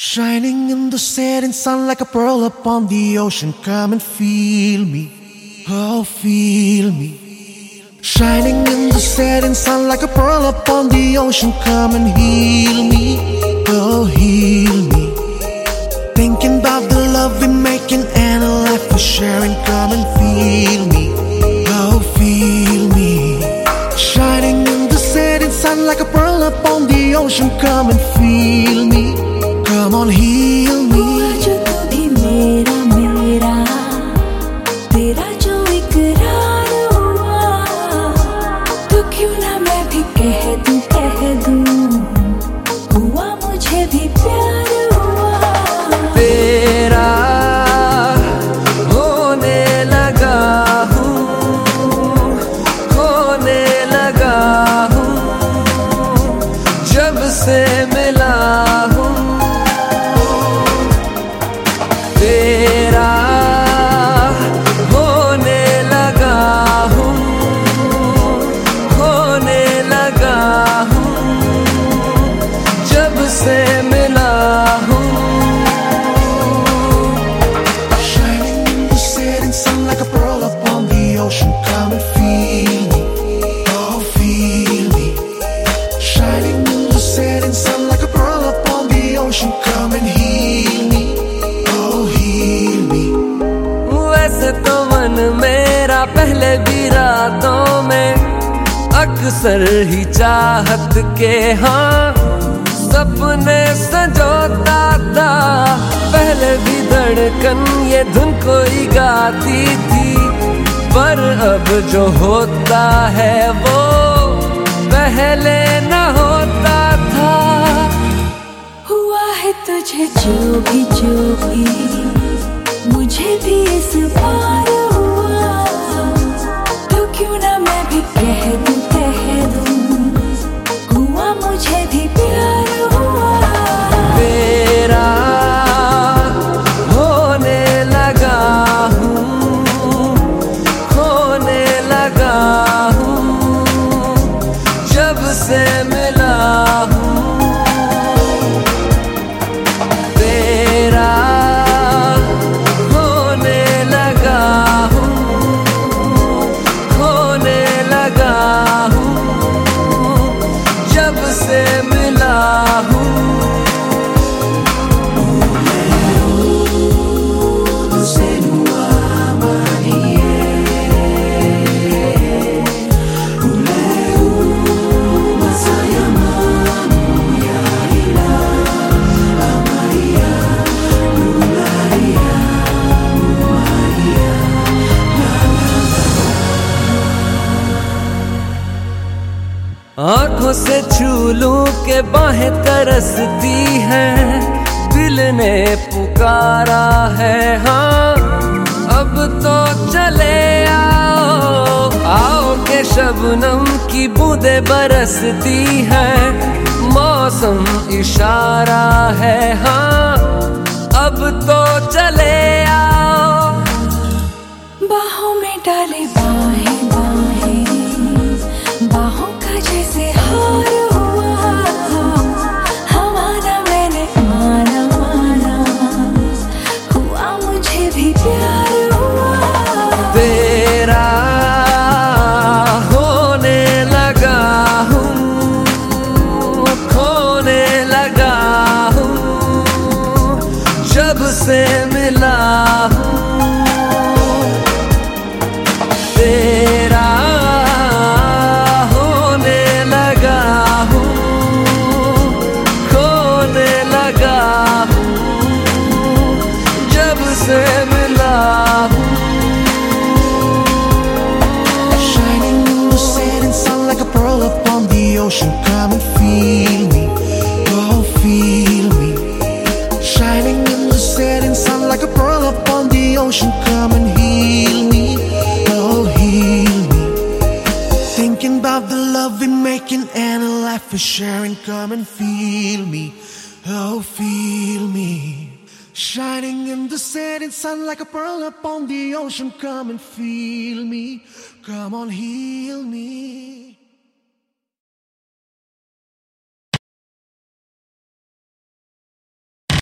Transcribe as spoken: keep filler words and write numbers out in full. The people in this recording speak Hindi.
Shining in the setting sun like a pearl upon the ocean. Come and feel me, oh feel me. Shining in the setting sun like a pearl upon the ocean. Come and heal me, oh heal me. Thinking about the love we're making and a life we're sharing. Come and feel me, oh feel me. Shining in the setting sun like a pearl upon the ocean. Come and feel me, come on heal me. हुआ जो कभी मेरा मेरा तेरा जो इकरार हुआ, तो क्यों ना मैं भी कह दूं कह दूं हुआ मुझे भी प्यार हुआ। तेरा होने लगा हूँ, खोने लगा हूँ, जब से मिला हूँ। तेरा होने लगा हूँ, खोने लगा हूँ, जब से मिला हूँ। Shining in the setting sun like a pearl upon the ocean. Come and feel me, oh feel me. Shining in the setting sun like a pearl upon the ocean. Come and heal me, oh heal me. वैसे तो मन मेरा पहले भी रातों में अक्सर ही चाहत के हाँ सपने संजोता था। पहले भी धड़कन ये धुन कोई गाती थी, पर अब जो होता है वो पहले न होता था। हुआ है तुझे जो भी जो भी मुझे भी इस बार हुआ, तो क्यों ना मैं भी कह दूं कह दूं हुआ मुझे भी प्यार हुआ। तेरा होने लगा हूँ, खोने लगा हूँ, जब से मिला हूँ। तेरा होने लगा हूँ, खोने लगा हूँ, जब से मिला हूँ। आंखों से छू लूं के बाहें तरसती हैं, दिल ने पुकारा है हाँ अब तो चले आओ। आओ के शबनम की बूंदें बरसती हैं, मौसम इशारा है हाँ अब तो चले आओ। बाहों में डाले बाहें बाहें बाहों का जैसे हार हुआ, हमारा मैंने माना माना हुआ मुझे भी प्यार हुआ। तेरा होने लगा हूँ, खोने लगा हूँ, जब से मिला हूँ। तेरा होने लगा हूँ, खोने लगा हूँ, जब से मिला हूँ। Shining in the setting sun like a pearl upon the ocean. Come and feel me, oh feel me. Shining in the setting sun like a pearl upon the ocean. Come and heal me, oh heal me. Thinking about the love we're making and a life we're sharing. Come and feel me, oh feel me. Shining in the setting sun like a pearl upon the ocean. Come and feel me, come on heal me.